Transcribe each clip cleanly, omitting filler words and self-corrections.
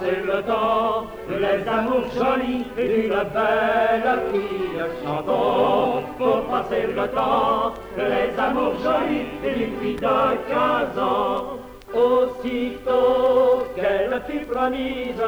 passer le temps, les amours jolis d'une belle fille. Chantons pour passer le temps, les amours jolis d'une fille de 15 ans. Aussitôt qu'elle fut promise,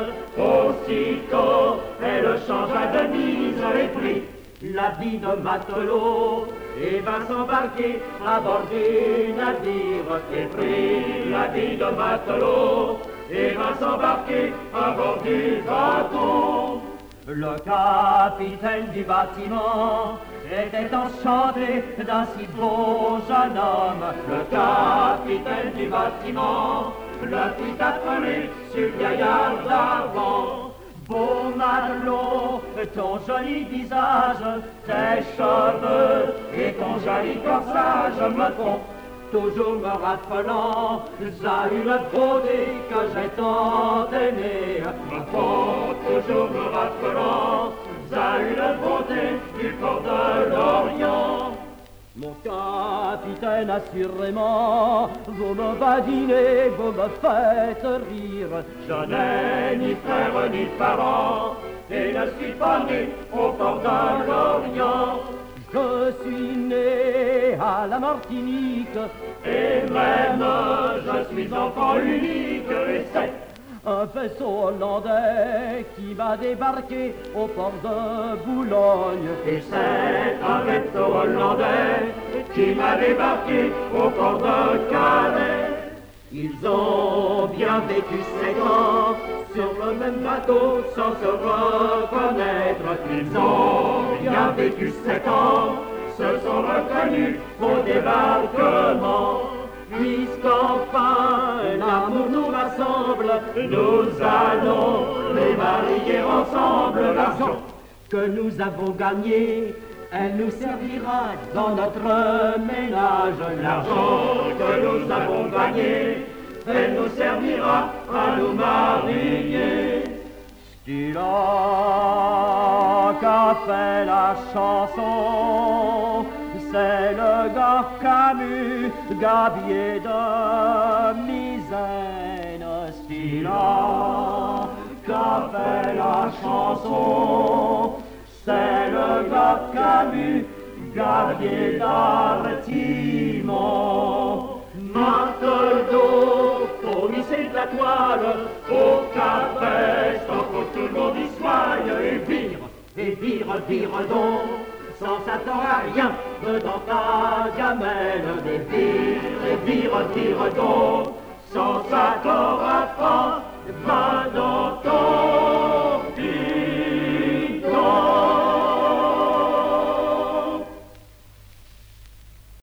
aussitôt elle changea de mise et prit l'habit de matelot et vint s'embarquer à bord du navire. Et prit l'habit de matelot et vint s'embarquer à bord du bateau. Le capitaine du bâtiment était enchanté d'un si beau jeune homme. Le capitaine du bâtiment le fit appeler sur le gaillard d'avant. Beau matelot, ton joli visage, tes cheveux et ton joli corsage me font toujours me rappelant à une beauté que j'ai tant aimée. Me font toujours me rappelant à une beauté du port de l'Orient. Mon capitaine, assurément, vous me badinez, vous me faites rire. Je n'ai ni frère ni parents, et ne suis pas né au port de l'Orient. Je suis né à la Martinique, et même je suis enfant unique, et c'est un vaisseau hollandais qui m'a débarqué au port de Boulogne. Et c'est un vaisseau hollandais qui m'a débarqué au port de Calais. Ils ont bien vécu 7 ans sur le même bateau sans se reconnaître. Ils ont bien vécu 7 ans, se sont reconnus au débarquement. Puisqu'enfin l'amour nous rassemble, nous allons les marier ensemble. L'argent que nous avons gagné, elle nous servira dans notre ménage. L'argent que nous avons gagné, elle nous servira à nous marier. Stila qu'a fait la chanson, c'est le gars Camus, gabier de misaine. Stila qu'a fait la chanson, c'est le gars Camus, gabier d'Artimon. Matelot, pour hisser de la toile, au café, sans que tout le monde y soit, et vire donc, sans s'attendre à rien, dans ta gamelle, et vire donc, sans s'attendre à rien.